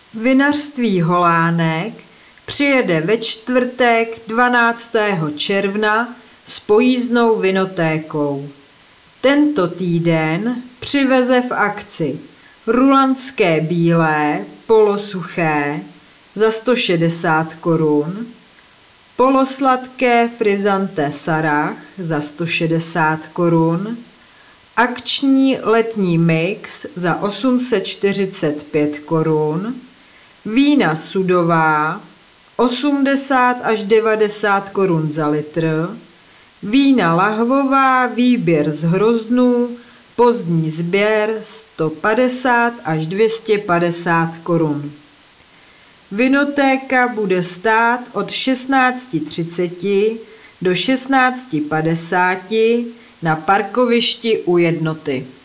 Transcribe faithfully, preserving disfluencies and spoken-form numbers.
Vinařství Holánek přijede ve čtvrtek dvanáctého června s pojízdnou vinotékou. Tento týden přiveze v akci rulandské bílé polosuché za sto šedesát korun, polosladké frizante Sarach za sto šedesát korun, akční letní mix za osm set čtyřicet pět korun, vína sudová osmdesát až devadesát korun za litr, vína lahvová výběr z hroznů pozdní sběr sto padesát až dvě stě padesát korun. Vinotéka bude stát od šestnáct třicet do šestnáct padesát na parkovišti u Jednoty.